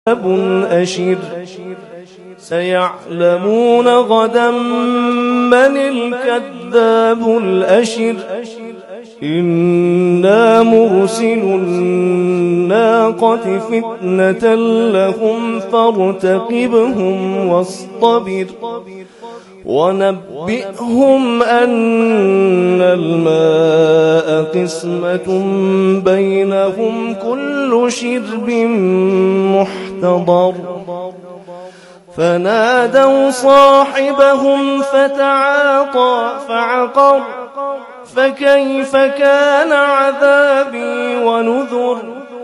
أشر سيعلمون غدا من الكذاب الأشر إنا مرسل الناقة فتنة لهم فارتقبهم واصطبر ونبئهم أن الماء قسمة بينهم كل شرب محتضر فنادوا صاحبهم فتعاطى فعقر فكيف كان عذابي ونذر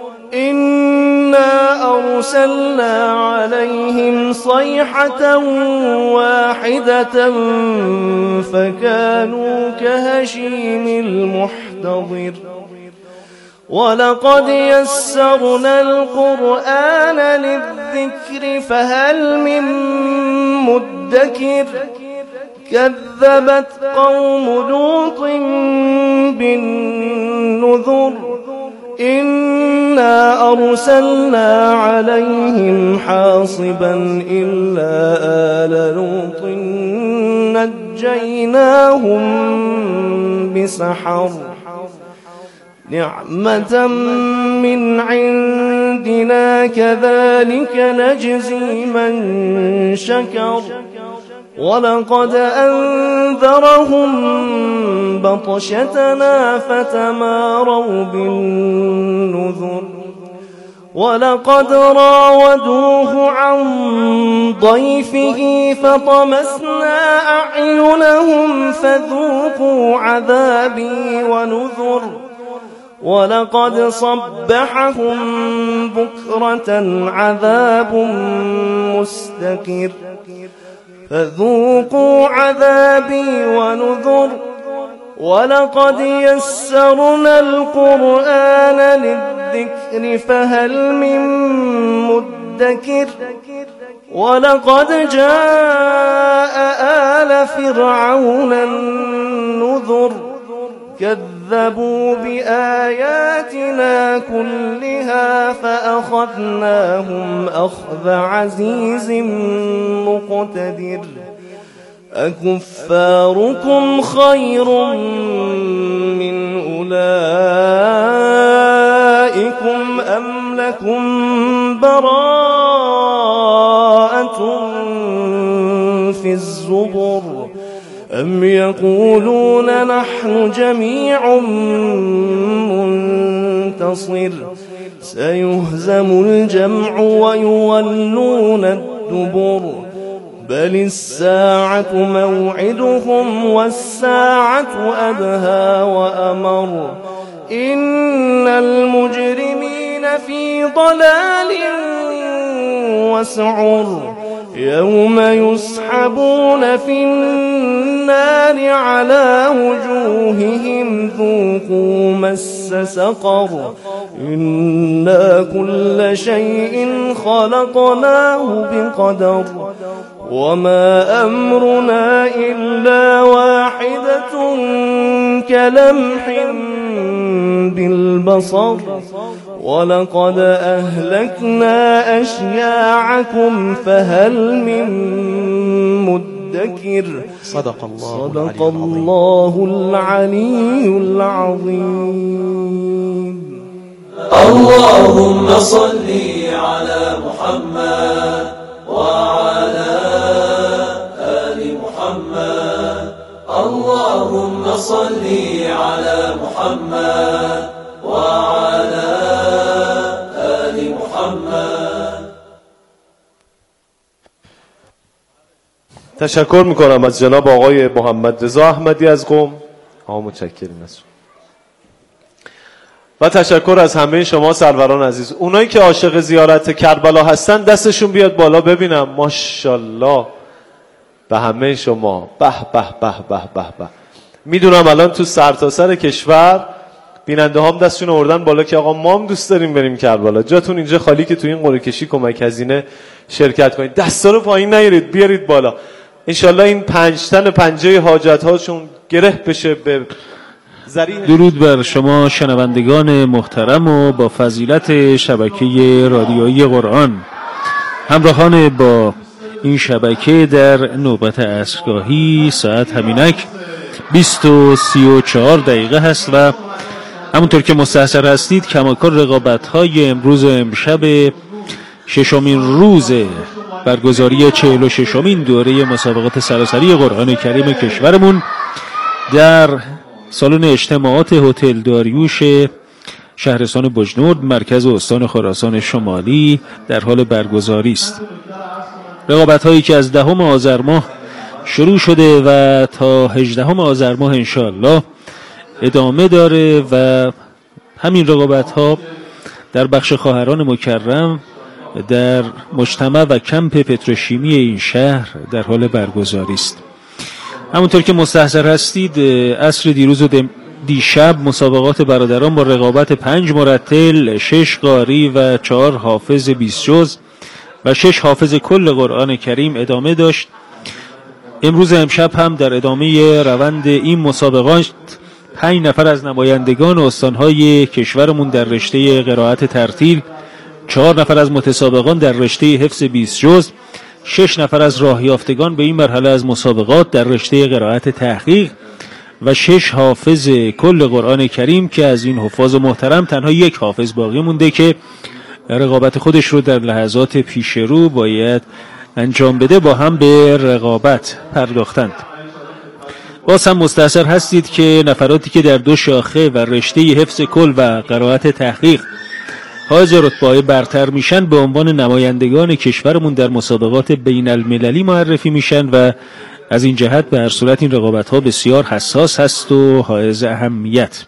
إنا أرسلنا عليهم صيحة واحدة فكانوا كهشيم المحتضر ولقد يسرنا القرآن للذكر فهل من مدكر كذبت قوم لوط بالنذر إنا أرسلنا عليهم حاصبا إلا آل لوط نجيناهم بسحر نعمة من عندنا كذلك نجزي من شكر ولقد أنذرهم بطشتنا فتماروا بالنذر ولقد راودوه عن ضيفه فطمسنا أعينهم فذوقوا عذابي ونذر ولقد صبحهم بكرة عذاب مستقر فذوقوا عذابي ونذر ولقد يسرنا القرآن للذكر فهل من مدكر ولقد جاء آل فرعون النذر كذبوا بآياتنا كلها فأخذناهم أخذ عزيز مقتدر أكفاركم خير من أولئكم أم لكم براءة في الزبر أم يقولون نحن جميع منتصر سيهزم الجمع ويولون الدبر بل الساعة موعدهم والساعة أدهى وأمر إن المجرمين في ضلال وسعر يوم يسحبون في النار على وجوههم ذوقوا مس سقر إنا كل شيء خلقناه بقدر وما أمرنا إلا واحدة كلمح بالبصر ولقد أهلكنا أشياعكم فهل من مدكر صدق الله العلي العظيم. اللهم صل على محمد وعلى آل محمد اللهم صل على محمد وعلى آل محمد. تشکر میکنم از جناب آقای محمد رضا احمدی از قم. متشکریم از و تشکر از همه شما سروران عزیز. اونایی که عاشق زیارت کربلا هستن دستشون بیاد بالا ببینم. ماشاءالله به همه شما. به به به به به به. میدونم الان تو سرتاسر کشور بیننده هم دستشون آوردن بالا که آقا ما هم دوست داریم بریم کربلا. جاتون اینجا خالی که تو این قرعه کشی کمک هزینه شرکت کنید. دستا رو پایین نیارید، بیارید بالا. انشالله این 5 تن پنجه حاجت هاشون گره بشه به درود بر شما شنوندگان محترم و با فضیلت شبکه رادیویی قرآن. همراهان با این شبکه در نوبت عصرگاهی ساعت همینک 20:34 هست و همونطور که مستحضر هستید کماکان رقابت‌های امروز و امشب ششمین روز برگزاری 46مین دوره مسابقات سراسری قرآن کریم کشورمون در سالن اجتماعات هتل داریوش شهرستان بجنورد مرکز استان خراسان شمالی در حال برگزاری است. رقابت‌هایی که از 10 آذر ماه شروع شده و تا 18 آذر ماه انشاءالله ادامه داره و همین رقابت‌ها در بخش خواهران مکرم در مجتمع و کمپ پتروشیمی این شهر در حال برگزاری است. همونطور که مستحضر هستید عصر دیروز و دیشب مسابقات برادران با رقابت 5 مرتل، 6 قاری و 4 حافظ 20 جز و 6 حافظ کل قرآن کریم ادامه داشت. امروز امشب هم در ادامه روند این مسابقات 5 نفر از نمایندگان استانهای کشورمون در رشته قرائت ترتیل، 4 نفر از متسابقان در رشته حفظ 20 جز، 6 نفر از راهیافتگان به این مرحله از مسابقات در رشته قرائت تحقیق و 6 حافظ کل قرآن کریم که از این حفاظ محترم تنها 1 حافظ باقی مونده که رقابت خودش رو در لحظات پیش رو باید انجام بده با هم به رقابت پرداختند. باز هم مستحضر هستید که نفراتی که در 2 شاخه و رشته حفظ کل و قرائت تحقیق حائز رتبه‌های برتر میشن به عنوان نمایندگان کشورمون در مسابقات بین المللی معرفی میشن و از این جهت به هر صورت این رقابت‌ها بسیار حساس هست و حائز اهمیت.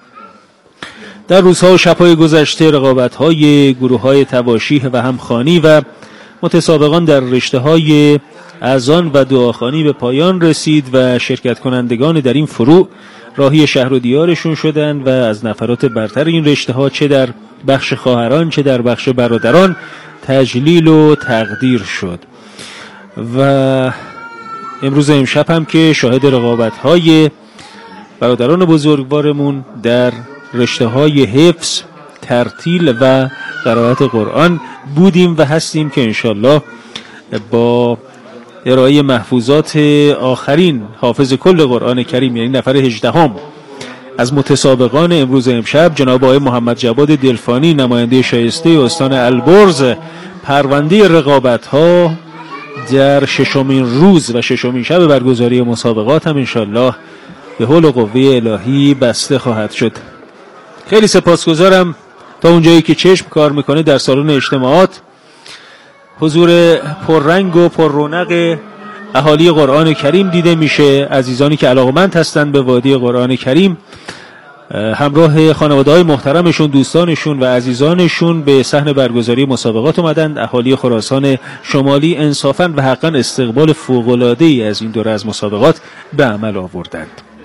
در روزها و شب‌های گذشته رقابت‌های گروه‌های تواشیح و همخوانی و متسابقان در رشته‌های اذان و دعاخوانی به پایان رسید و شرکت کنندگان در این فروع راهی شهر و دیارشون شدند و از نفرات برتر این رشته‌ها چه در بخش خواهران چه در بخش برادران تجلیل و تقدیر شد و امروز امشب هم که شاهد رقابت‌های برادران بزرگوارمون در رشته‌های حفظ، ترتیل و قرائت قرآن بودیم و هستیم که انشالله با ارائه محفوظات آخرین حافظ کل قرآن کریم یعنی نفر 18 از متسابقان امروز امشب جناب آقای محمد جواد دلفانی نماینده شایسته استان البرز پرونده رقابت‌ها در 6مین روز و 6مین شب برگزاری مسابقات هم انشالله به حول و قوه الهی بسته خواهد شد. خیلی سپاسگزارم. تا اونجایی که چشم کار میکنه در سالن اجتماعات حضور پررنگ و پر رونق اهالی قرآن کریم دیده میشه. عزیزانی که علاقمند هستند به وادی قرآن کریم همراه خانواده‌های محترمشون، دوستانشون و عزیزانشون به صحن برگزاری مسابقات اومدند. اهالی خراسان شمالی انصافاً و حقاً استقبال فوق‌العاده‌ای از این دوره از مسابقات به عمل آوردند.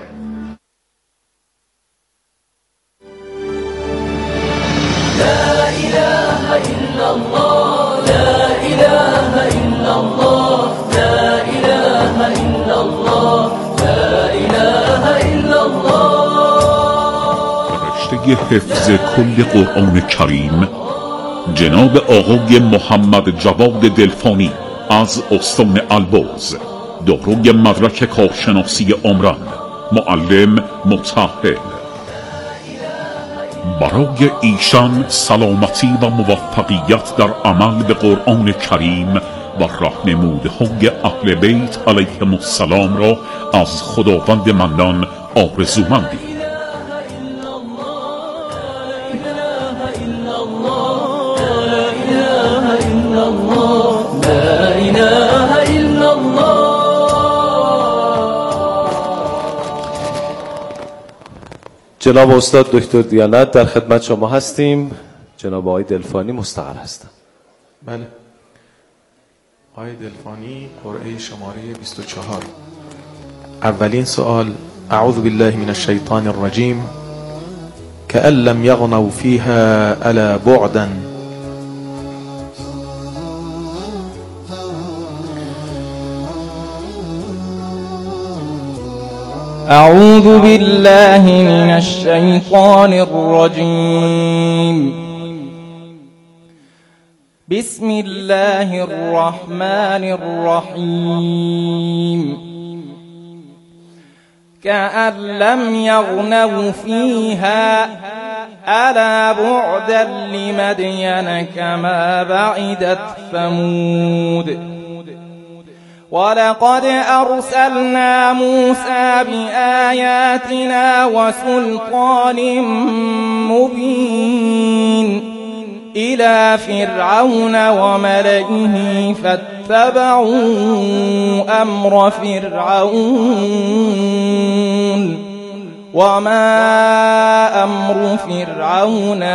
حفظ کل قرآن کریم جناب آقای محمد جواد دلفانی از استان البرز دارای مدرک کارشناسی عمران، معلم متأهل. برای ایشان سلامتی و موفقیت در عمل به قرآن کریم و راهنمودهای اهل بیت علیهم السلام را از خداوند منان آرزومندیم. جناب استاد دکتر دیانت در خدمت شما هستیم. جناب آقای دلفانی مستقل هستند. بله. آقای دلفانی قرعه شماره 24. اولین سوال: اعوذ بالله من الشیطان الرجیم كأن لم يغنوا فيها ألا بعدا. أعوذ بالله من الشيطان الرجيم بسم الله الرحمن الرحيم كأن لم يغنوا فيها ألا بعدا لمدين كما بعدت ثمود ولقد أرسلنا موسى بآياتنا وسلطان مبين إلى فرعون وملئه فاتبعوا أمر فرعون وما أمر فرعون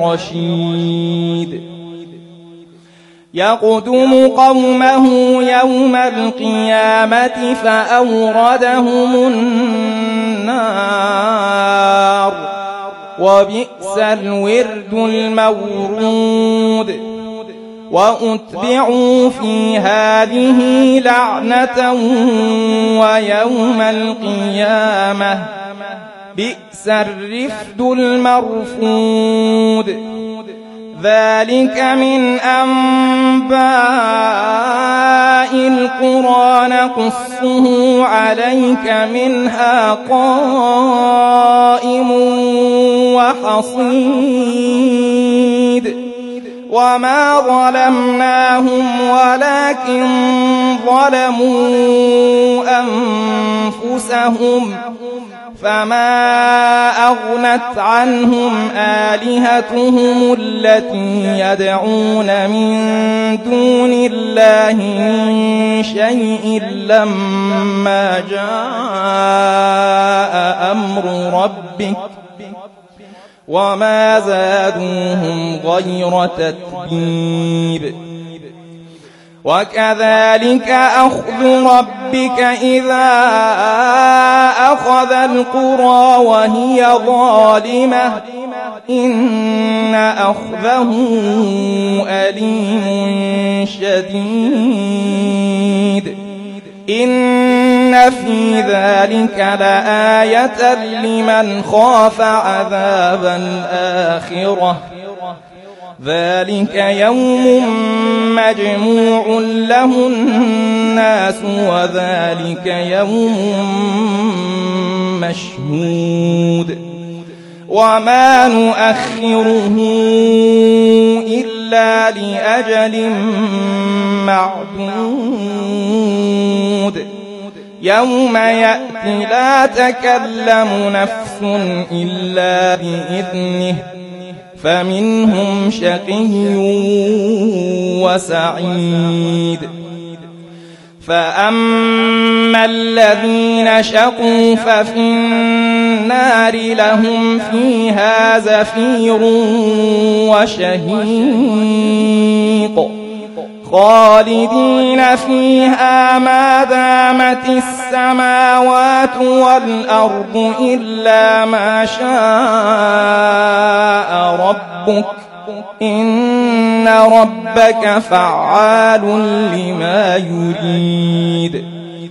برشيد يقدم قومه يوم القيامة فأوردهم النار وبئس الورد المورود وأتبعوا في هذه لعنة ويوم القيامة بئس الرفد المرفود ذلك من أنباء القرى نقصه عليك منها قائم وحصيد وما ظلمناهم ولكن ظلموا أنفسهم فما أغنت عنهم آلهتهم التي يدعون من دون الله من شيء لما جاء أمر ربك وما زادوهم غير تتبيب وكذلك أخذ ربك إذا أخذ القرى وهي ظالمة إن أخذه أليم شديد إن في ذلك لآية لمن خاف عذاب الآخرة ذلك يوم مجموع له الناس وذلك يوم مشهود وما نؤخره إلا لأجل معدود يوم يأتي لا تكلم نفس إلا بإذنه فمنهم شقي وسعيد فأما الذين شقوا ففي النار لهم فيها زفير وشهيق خالدين فيها ما دامت السماوات والأرض إلا ما شاء ربك إن ربك فعال لما يريد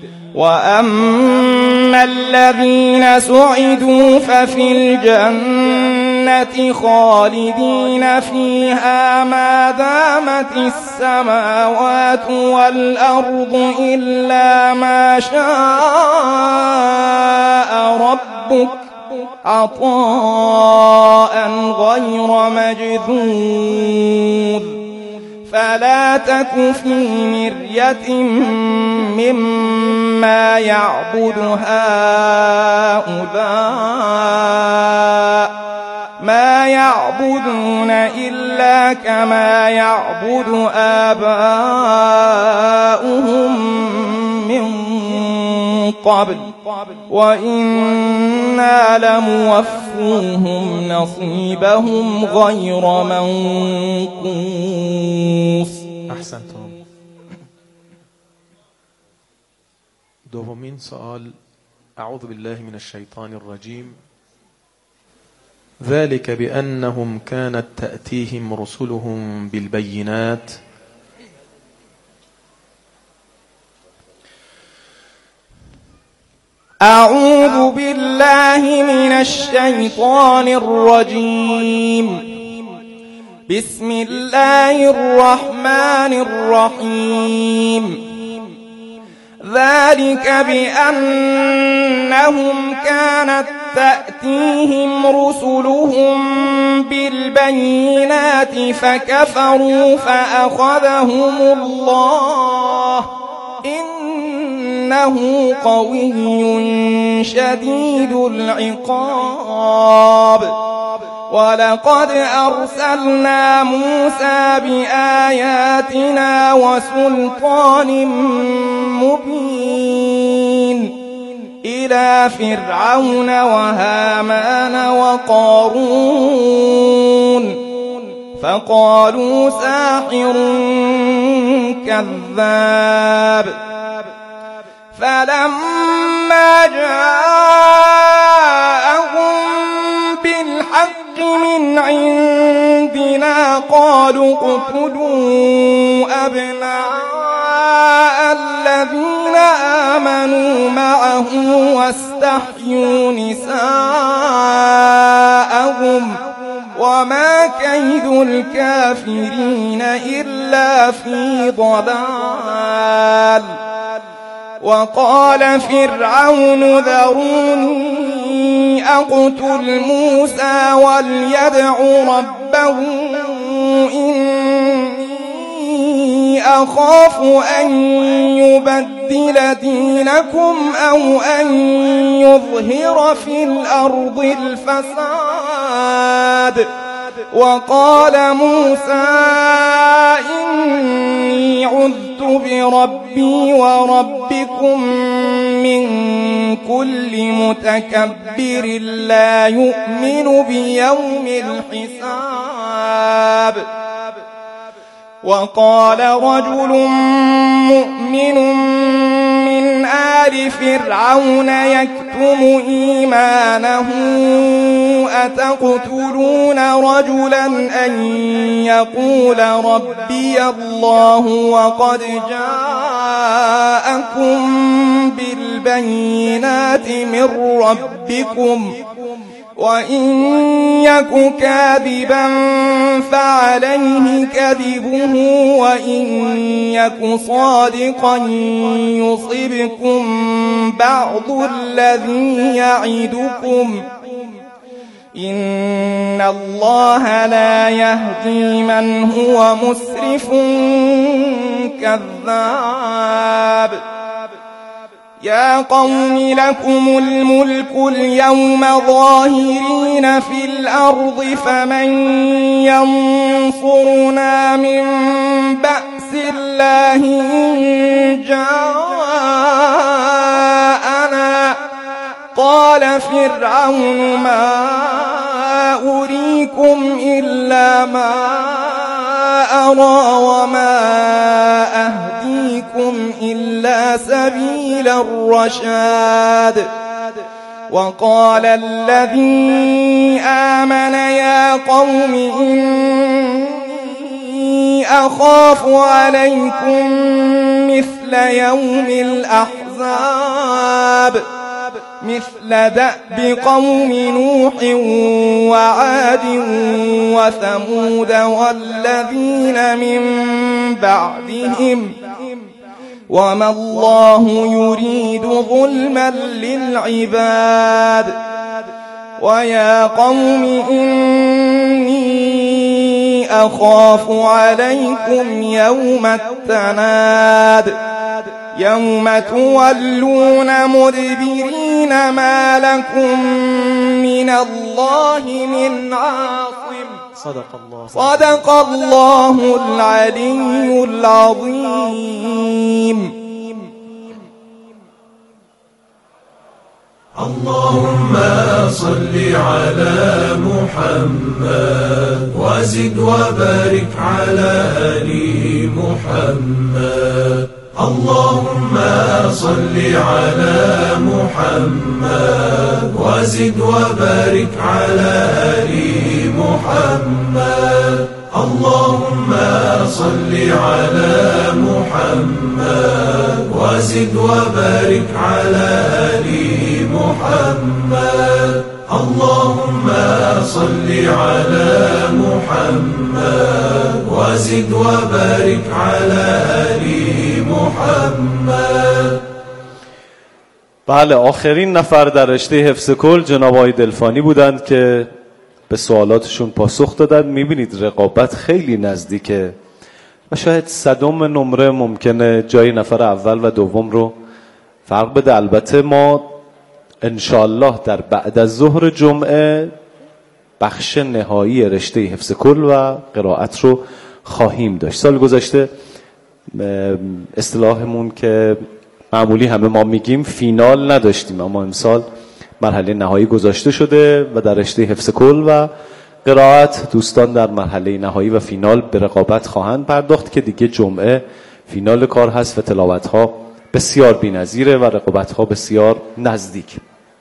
وأما الذين سعدوا ففي الجنة خالدين فيها ما دامت السماوات والأرض إلا ما شاء ربك عطاء غير مجذوذ فلا تك في مرية مما يعبد هؤلاء ما يعبدون إلا كما يعبد آباؤهم من قبل وإنا لموفوهم نصيبهم غير منقوص. احسنتم. دومین سؤال اعوذ بالله من الشيطان الرجيم. ذلك بأنهم كانت تأتيهم رسلهم بالبينات أعوذ بالله من الشيطان الرجيم. بسم الله الرحمن الرحيم ذلك بأنهم كانت تأتيهم رسلهم بالبينات فكفروا فأخذهم الله إنه قوي شديد العقاب ولقد أرسلنا موسى بآياتنا وسلطان مبين إلى فرعون وهامان وقارون فقالوا ساحر كذاب فلما جاءهم بالحق من عندنا قالوا اقتلوا أبناء الذين آمنوا معه واستحيوا نساءهم وما كيد الكافرين إلا في ضلال وقال فرعون ذروني أقتل موسى وليدع ربه إني أخاف أن يبدل دينكم أو أن يظهر في الأرض الفساد وقال موسى إني عذت بربي وربكم من كل متكبر لا يؤمن بيوم الحساب وقال رجل مؤمن من آل فرعون يكتم إيمانه أتقتلون رجلا أن يقول ربي الله وقد جاءكم بالبينات من ربكم وإن يك كاذبا فعليه كذبه وإن يك صادقا يصبكم بعض الذي يعدكم إن الله لا يهدي من هو مسرف كذاب يا قوم لكم الملك اليوم ظاهرين في الأرض فمن ينصرنا من بأس الله إن جاءنا قال فرعون ما أريكم إلا ما أرى وما أهديكم إلا سبيل الرشاد وقال الذي آمن يا قوم إني أخاف عليكم مثل يوم الأحزاب مثل دأب قوم نوح وعاد وثمود والذين من بعدهم وما الله يريد ظلما للعباد ويا قوم إني أخاف عليكم يوم التناد يوم تولون مدبرين ما لكم من الله من عاصم صدق الله العلي العظيم اللهم صل على محمد وزد وبارك على آل محمد اللهم صل على محمد وزد وبارك على آل محمد اللهم صل على محمد وزد وبارك على آل محمد اللهم صل على محمد وزد وبارك على آل محمد. بله، آخرین نفر در رشته حفظ کل جناب آقای دلفانی بودند که به سوالاتشون پاسخ دادن. میبینید رقابت خیلی نزدیکه و شاید صدم نمره ممکنه جای نفر اول و دوم رو فرق بده. البته ما انشالله در بعد از ظهر جمعه بخش نهایی رشته حفظ کل و قرائت رو خواهیم داشت. سال گذشته اصطلاحمون که معمولی همه ما میگیم فینال نداشتیم، اما امسال مرحله نهایی گذاشته شده و در رشته حفظ کل و قرائت دوستان در مرحله نهایی و فینال به رقابت خواهند پرداخت که دیگه جمعه فینال کار هست و تلاوت‌ها بسیار بی‌نظیره و رقابت‌ها بسیار نزدیک.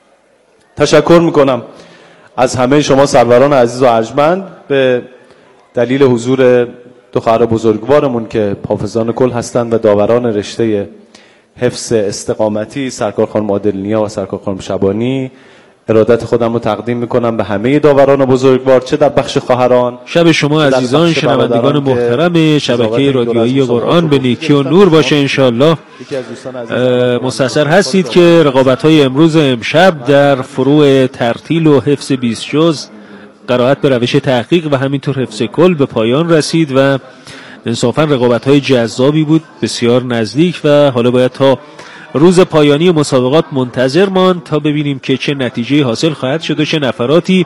تشکر میکنم از همه شما سروران عزیز و ارجمند به دلیل حضور دو خواهر بزرگوارمون که حافظان کل هستند و داوران رشته حفظ استقامتی، سرکار خانم عادل‌نیا و سرکار خانم شبانی. ارادت خودم رو تقدیم میکنم به همه داوران بزرگوار، چه در بخش خواهران. شب شما عزیزان شنوندگان محترم شبکه رادیویی قرآن به نیکی و نور باشه انشالله. مستحضر هستید که رقابت‌های امروز امشب در فروع ترتیل و حفظ 20 جز، قرائت به روش تحقیق و همینطور حفظ کل به پایان رسید و انصافا رقابت‌های جذابی بود، بسیار نزدیک و حالا باید تا روز پایانی مسابقات منتظر ماند تا ببینیم که چه نتیجه حاصل خواهد شد و چه نفراتی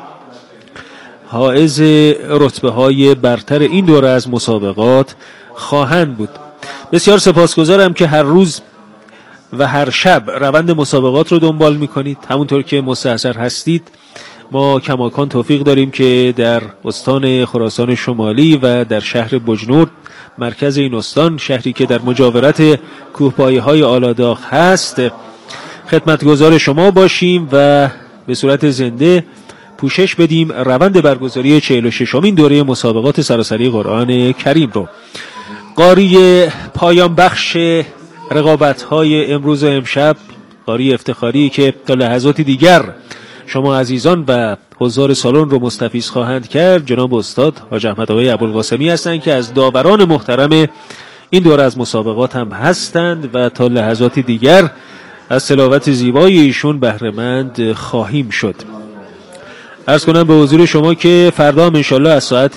حائز رتبه‌های برتر این دوره از مسابقات خواهند بود. بسیار سپاسگزارم که هر روز و هر شب روند مسابقات رو دنبال می‌کنید. همونطور که مستحضر هستید ما کماکان توفیق داریم که در استان خراسان شمالی و در شهر بجنورد، مرکز این استان، شهری که در مجاورت کوهپایه‌های آلاداغ هست، خدمتگزار شما باشیم و به صورت زنده پوشش بدیم روند برگزاری 46مین دوره مسابقات سراسری قرآن کریم رو. قاری پایان بخش رقابت‌های امروز و امشب، قاری افتخاری که تا لحظاتی دیگر شما عزیزان و حضار سالن رو مستفیض خواهند کرد، جناب استاد حاج احمد آقای ابوالقاسمی هستند که از داوران محترم این دوره از مسابقات هم هستند و تا لحظاتی دیگر از تلاوت زیبای ایشون بهره مند خواهیم شد. عرض کنم به حضور شما که فردا هم انشالله از ساعت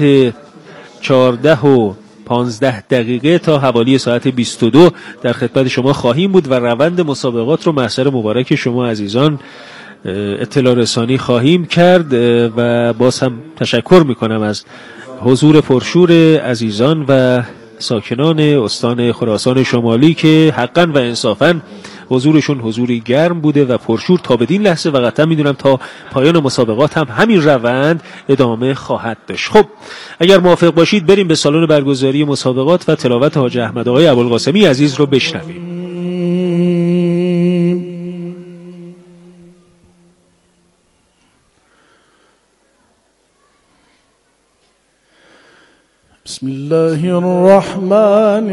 14:15 تا حوالی ساعت 22 در خدمت شما خواهیم بود و روند مسابقات رو محضر مبارک شما عزیزان اطلاع رسانی خواهیم کرد و باز هم تشکر میکنم از حضور پرشور عزیزان و ساکنان استان خراسان شمالی که حقا و انصافا حضورشون حضوری گرم بوده و پرشور تا بدین لحظه و قطعا میدونم تا پایان مسابقات هم همین روند ادامه خواهد داشت. خب اگر موافق باشید بریم به سالن برگزاری مسابقات و تلاوت حاج احمد آقای ابوالقاسمی عزیز رو بشنویم. بسم الله الرحمن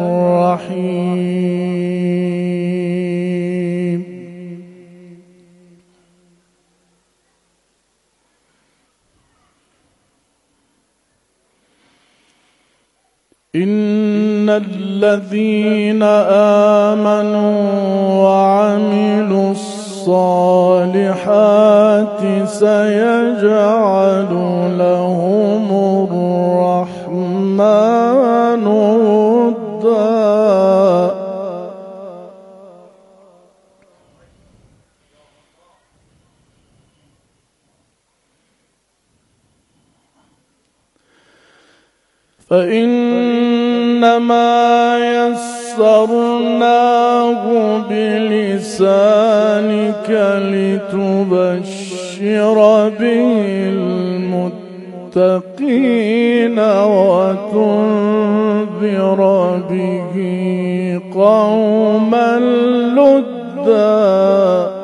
الرحيم إن الذين آمنوا وعملوا الصالحات سيجعل لهم الرحمن ودا فإنما يسرناه بلسانك لتبشر به المتقين وتنذر به قوما لدا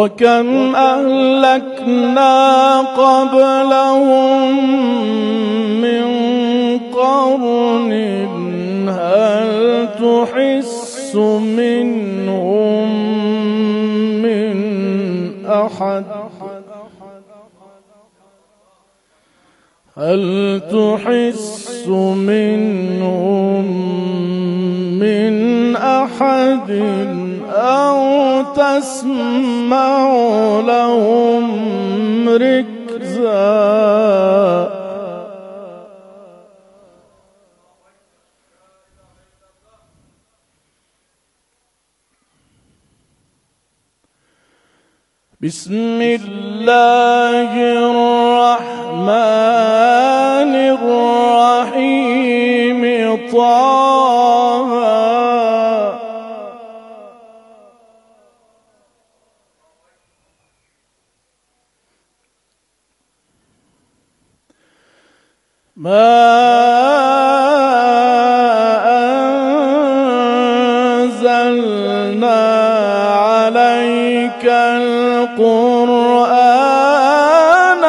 وكم أهلكنا قبلهم تحس منهم من أحد هل تحس منهم من أحد أو تسمع لهم ركزا بسم الله الرحمن الرحيم طه ما أنزلنا عليك القرآن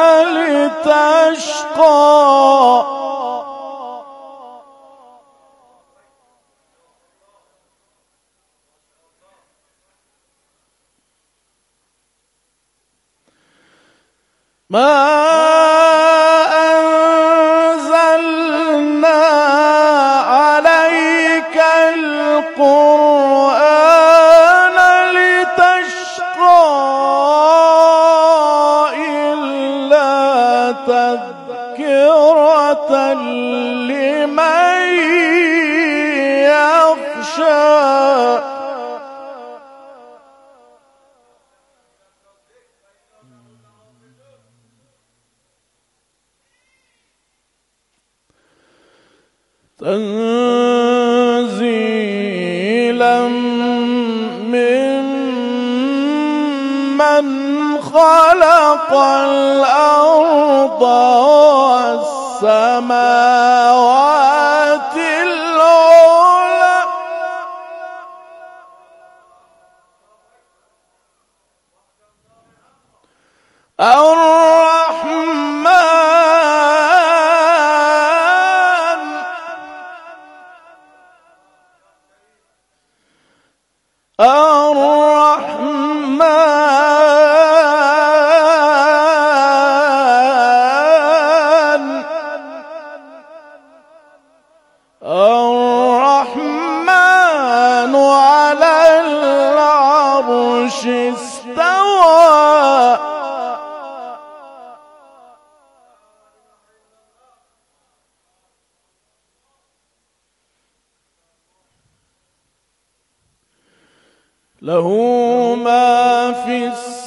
لتشقى ما أنزلنا عليك القرآن لتشقى إلا تذكرة لمن يخشى تنزيلا ممن خلق الأرض والسماوات العلى الرحمن على العرش استوى له ما في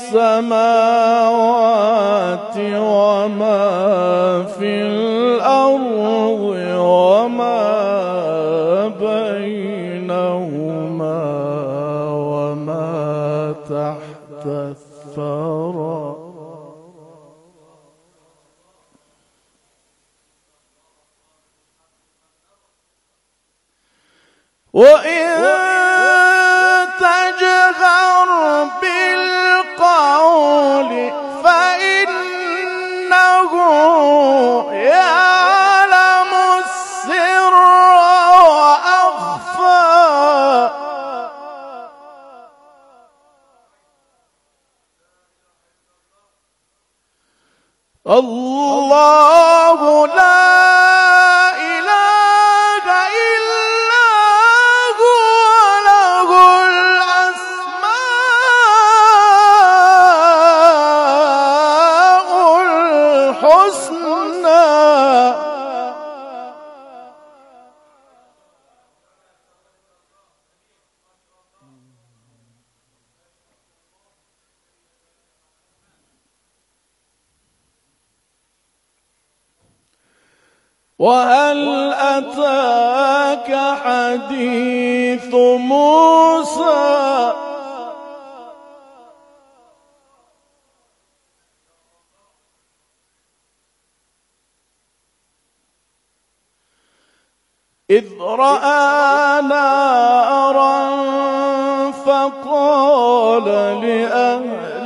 السماوات وما في الأرض وما بينهما وما تحت الثرى وإن تجهر بالقول فإنه يعلم السر وأخفى الله لا وهل أتاك حديث موسى إذ رأى نارا فقال لأهله